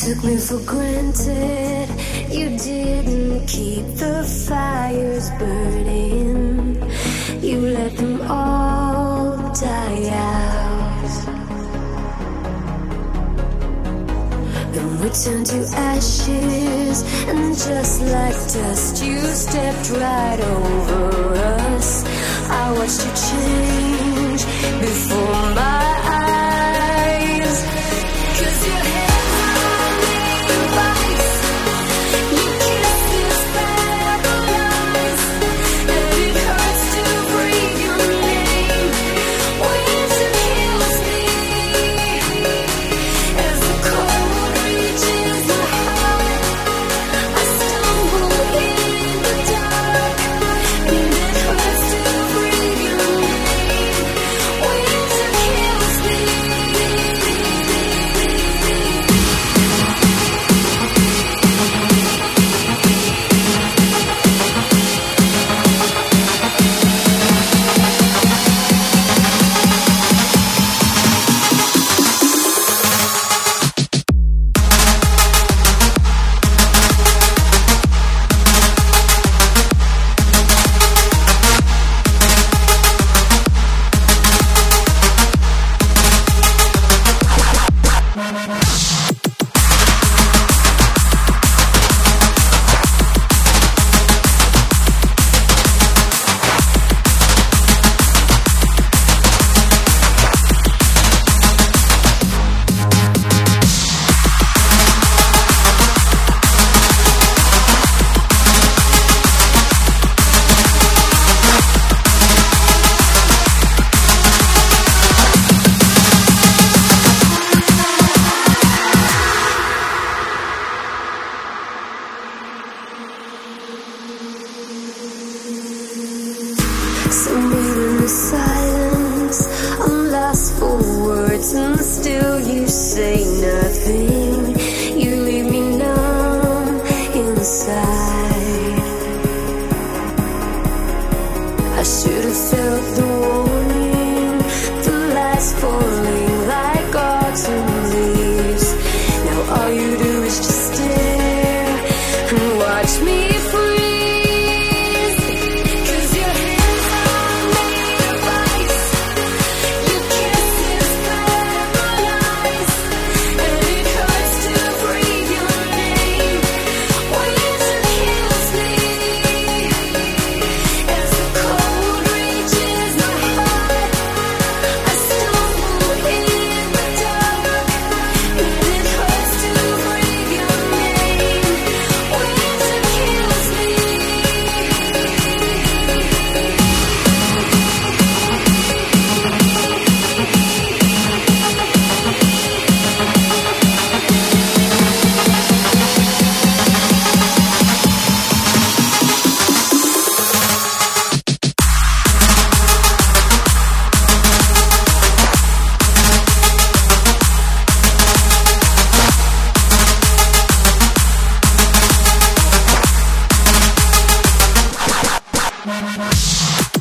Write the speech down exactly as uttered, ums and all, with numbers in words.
took me for granted. You didn't keep the fires burning. You let them all die out. Then we turned to ashes, and just like dust, you stepped right over us. I watched you change before my eyes. 'Cause your hands are made of ice. Your kisses paralyze, and it hurts to breathe your name. Winter kills me as the cold reaches my heart. I stumble in the dark, and it hurts to breathe your name. Winter kills me. Somewhere in the silence, I'm lost for words, and still you say nothing. You leave me numb inside. I should have felt the warning, the lights falling like autumn leaves. Now all you do is just stare and watch me freeze. We'll be right back.